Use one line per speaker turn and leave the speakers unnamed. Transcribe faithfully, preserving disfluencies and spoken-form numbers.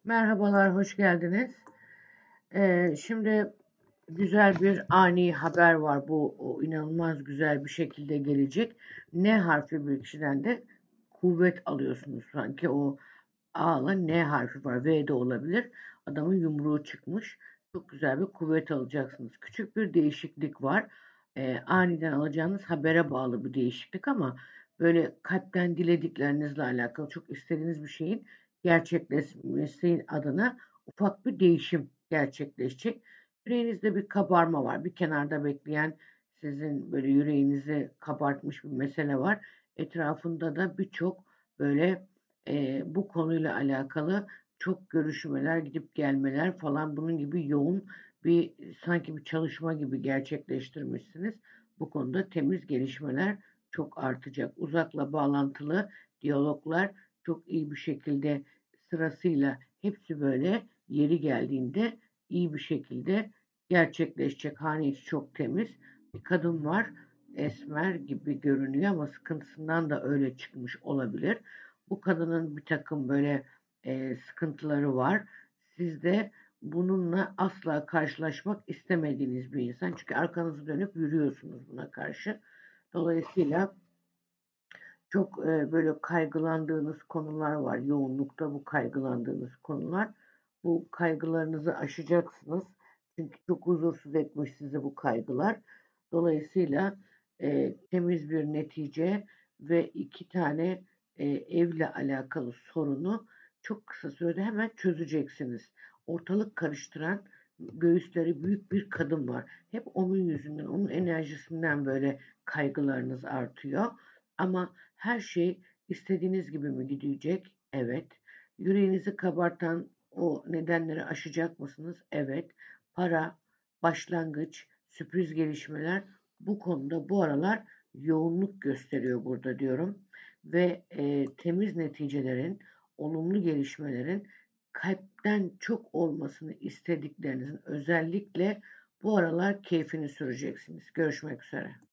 Merhabalar, hoş geldiniz. Ee, şimdi güzel bir ani haber var. Bu o inanılmaz güzel bir şekilde gelecek. N harfi bir kişiden de kuvvet alıyorsunuz. Sanki o A'la N harfi var. V de olabilir. Adamın yumruğu çıkmış. Çok güzel bir kuvvet alacaksınız. Küçük bir değişiklik var. Ee, aniden alacağınız habere bağlı bir değişiklik ama böyle kalpten dilediklerinizle alakalı çok istediğiniz bir şeyin gerçekleşmesi adına ufak bir değişim gerçekleşecek. Yüreğinizde bir kabarma var. Bir kenarda bekleyen sizin böyle yüreğinizi kabartmış bir mesele var. Etrafında da birçok böyle e, bu konuyla alakalı çok görüşmeler, gidip gelmeler falan bunun gibi yoğun bir sanki bir çalışma gibi gerçekleştirmişsiniz. Bu konuda temiz gelişmeler çok artacak. Uzakla bağlantılı diyaloglar çok iyi bir şekilde sırasıyla hepsi böyle yeri geldiğinde iyi bir şekilde gerçekleşecek. Hane içi çok temiz. Bir kadın var. Esmer gibi görünüyor ama sıkıntısından da öyle çıkmış olabilir. Bu kadının bir takım böyle e, sıkıntıları var. Siz de bununla asla karşılaşmak istemediğiniz bir insan. Çünkü arkanızı dönüp yürüyorsunuz buna karşı. Dolayısıyla çok e, böyle kaygılandığınız konular var. Yoğunlukta bu kaygılandığınız konular. Bu kaygılarınızı aşacaksınız. Çünkü çok huzursuz etmiş sizi bu kaygılar. Dolayısıyla e, temiz bir netice ve iki tane e, evle alakalı sorunu çok kısa sürede hemen çözeceksiniz. Ortalık karıştıran göğüsleri büyük bir kadın var. Hep onun yüzünden, onun enerjisinden böyle kaygılarınız artıyor. Ama her şey istediğiniz gibi mi gidecek? Evet. Yüreğinizi kabartan o nedenleri aşacak mısınız? Evet. Para, başlangıç, sürpriz gelişmeler bu konuda bu aralar yoğunluk gösteriyor burada diyorum. Ve e, temiz neticelerin, olumlu gelişmelerin kalpten çok olmasını istediklerinizin özellikle bu aralar keyfini süreceksiniz. Görüşmek üzere.